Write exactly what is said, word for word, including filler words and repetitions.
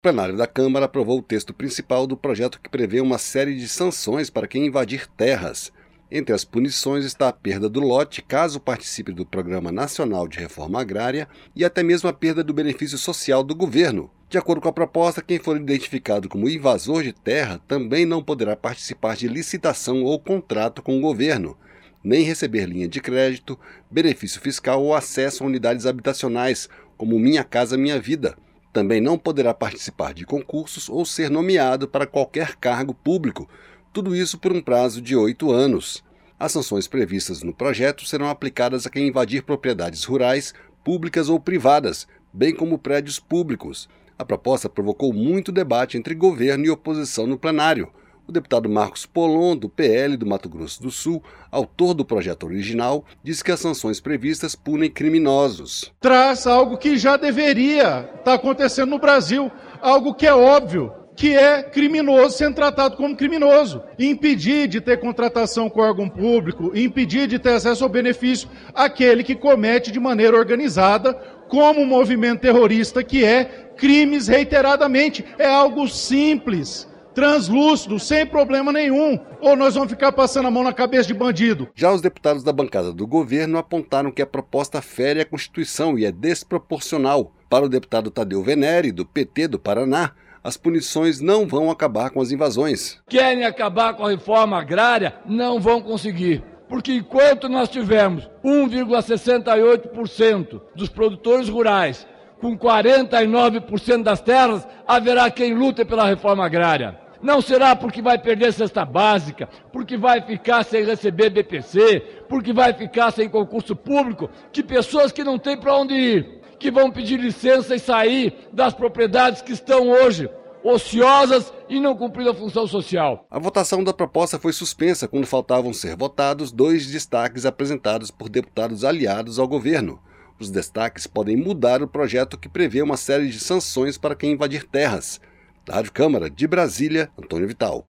O plenário da Câmara aprovou o texto principal do projeto que prevê uma série de sanções para quem invadir terras. Entre as punições está a perda do lote, caso participe do Programa Nacional de Reforma Agrária, e até mesmo a perda do benefício social do governo. De acordo com a proposta, quem for identificado como invasor de terra também não poderá participar de licitação ou contrato com o governo, nem receber linha de crédito, benefício fiscal ou acesso a unidades habitacionais, como Minha Casa Minha Vida. Também não poderá participar de concursos ou ser nomeado para qualquer cargo público, tudo isso por um prazo de oito anos. As sanções previstas no projeto serão aplicadas a quem invadir propriedades rurais, públicas ou privadas, bem como prédios públicos. A proposta provocou muito debate entre governo e oposição no plenário. O deputado Marcos Polon, do P L do Mato Grosso do Sul, autor do projeto original, disse que as sanções previstas punem criminosos. Traz algo que já deveria estar acontecendo no Brasil, algo que é óbvio, que é criminoso sendo tratado como criminoso. Impedir de ter contratação com órgão público, impedir de ter acesso ao benefício aquele que comete de maneira organizada, como um movimento terrorista que é, crimes reiteradamente. É algo simples, translúcido, sem problema nenhum. Ou nós vamos ficar passando a mão na cabeça de bandido? Já os deputados da bancada do governo apontaram que a proposta fere a Constituição e é desproporcional. Para o deputado Tadeu Venere, do P T do Paraná, as punições não vão acabar com as invasões. Querem acabar com a reforma agrária? Não vão conseguir. Porque enquanto nós tivermos um vírgula sessenta e oito por cento dos produtores rurais com quarenta e nove por cento das terras, haverá quem lute pela reforma agrária. Não será porque vai perder cesta básica, porque vai ficar sem receber B P C, porque vai ficar sem concurso público, que pessoas que não têm para onde ir, que vão pedir licença e sair das propriedades que estão hoje ociosas e não cumprindo a função social. A votação da proposta foi suspensa quando faltavam ser votados dois destaques apresentados por deputados aliados ao governo. Os destaques podem mudar o projeto que prevê uma série de sanções para quem invadir terras. Da Rádio Câmara de Brasília, Antônio Vital.